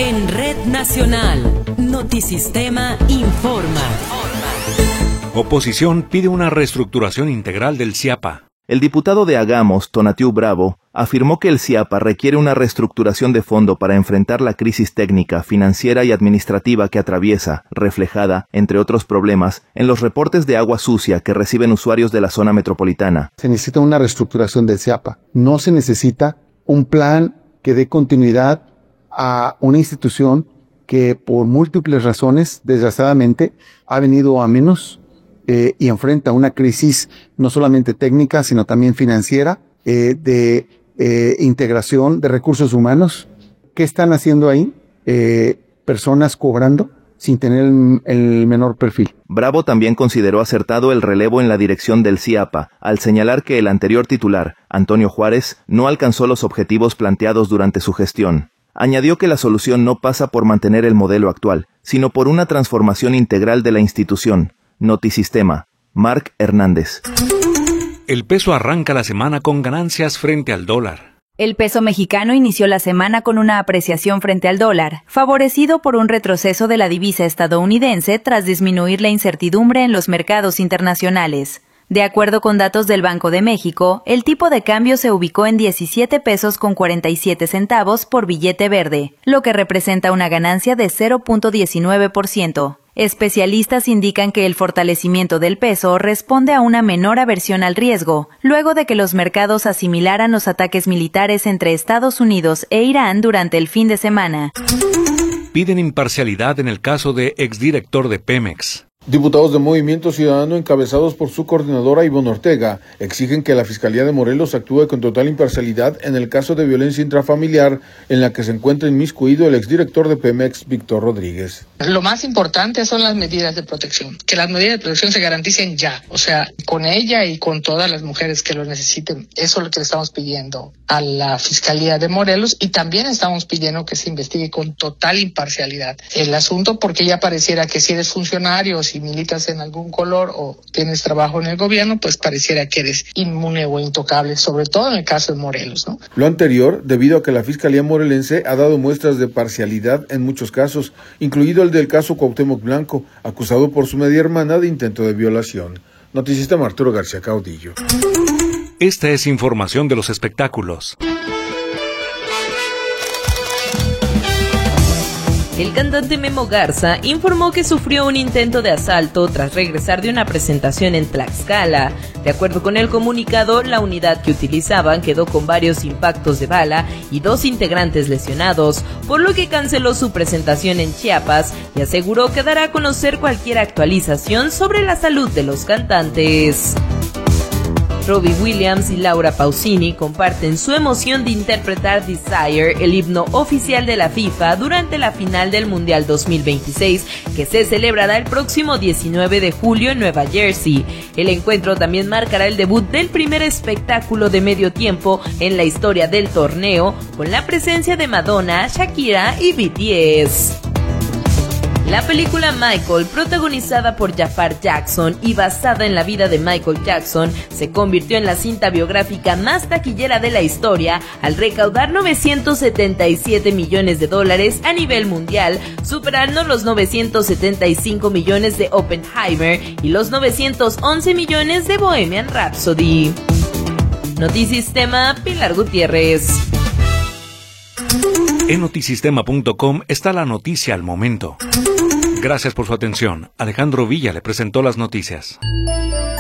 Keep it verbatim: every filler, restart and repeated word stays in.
En Red Nacional, Notisistema informa. Oposición pide una reestructuración integral del CIAPA. El diputado de Agamos, Tonatiu Bravo, afirmó que el CIAPA requiere una reestructuración de fondo para enfrentar la crisis técnica, financiera y administrativa que atraviesa, reflejada, entre otros problemas, en los reportes de agua sucia que reciben usuarios de la zona metropolitana. Se necesita una reestructuración del CIAPA. No se necesita un plan que dé continuidad a una institución que por múltiples razones, desgraciadamente, ha venido a menos eh, y enfrenta una crisis no solamente técnica, sino también financiera, eh, de eh, integración de recursos humanos. ¿Qué están haciendo ahí? Eh, personas cobrando sin tener el, el menor perfil. Bravo también consideró acertado el relevo en la dirección del CIAPA, al señalar que el anterior titular, Antonio Juárez, no alcanzó los objetivos planteados durante su gestión. Añadió que la solución no pasa por mantener el modelo actual, sino por una transformación integral de la institución. Notisistema, Marc Hernández. El peso arranca la semana con ganancias frente al dólar. El peso mexicano inició la semana con una apreciación frente al dólar, favorecido por un retroceso de la divisa estadounidense tras disminuir la incertidumbre en los mercados internacionales. De acuerdo con datos del Banco de México, el tipo de cambio se ubicó en diecisiete pesos con cuarenta y siete centavos por billete verde, lo que representa una ganancia de cero punto diecinueve por ciento. Especialistas indican que el fortalecimiento del peso responde a una menor aversión al riesgo, luego de que los mercados asimilaran los ataques militares entre Estados Unidos e Irán durante el fin de semana. Piden imparcialidad en el caso de exdirector de Pemex. Diputados de Movimiento Ciudadano, encabezados por su coordinadora Ivonne Ortega, exigen que la Fiscalía de Morelos actúe con total imparcialidad en el caso de violencia intrafamiliar en la que se encuentra inmiscuido el exdirector de Pemex, Víctor Rodríguez. Lo más importante son las medidas de protección, que las medidas de protección se garanticen ya, o sea, con ella y con todas las mujeres que lo necesiten. Eso es lo que le estamos pidiendo a la Fiscalía de Morelos, y también estamos pidiendo que se investigue con total imparcialidad el asunto, porque ya pareciera que si eres funcionario, si militas en algún color o tienes trabajo en el gobierno, pues pareciera que eres inmune o intocable, sobre todo en el caso de Morelos, ¿no? Lo anterior, debido a que la Fiscalía morelense ha dado muestras de parcialidad en muchos casos, incluido el del caso Cuauhtémoc Blanco, acusado por su media hermana de intento de violación. Notisistema, Arturo García Caudillo. Esta es información de los espectáculos. El cantante Memo Garza informó que sufrió un intento de asalto tras regresar de una presentación en Tlaxcala. De acuerdo con el comunicado, la unidad que utilizaban quedó con varios impactos de bala y dos integrantes lesionados, por lo que canceló su presentación en Chiapas y aseguró que dará a conocer cualquier actualización sobre la salud de los cantantes. Robbie Williams y Laura Pausini comparten su emoción de interpretar Desire, el himno oficial de la FIFA, durante la final del Mundial dos mil veintiséis, que se celebrará el próximo diecinueve de julio en Nueva Jersey. El encuentro también marcará el debut del primer espectáculo de medio tiempo en la historia del torneo, con la presencia de Madonna, Shakira y B T S. La película Michael, protagonizada por Jafar Jackson y basada en la vida de Michael Jackson, se convirtió en la cinta biográfica más taquillera de la historia al recaudar novecientos setenta y siete millones de dólares a nivel mundial, superando los novecientos setenta y cinco millones de Oppenheimer y los novecientos once millones de Bohemian Rhapsody. Notisistema, Pilar Gutiérrez. En notisistema punto com está la noticia al momento. Gracias por su atención. Alejandro Villa le presentó las noticias.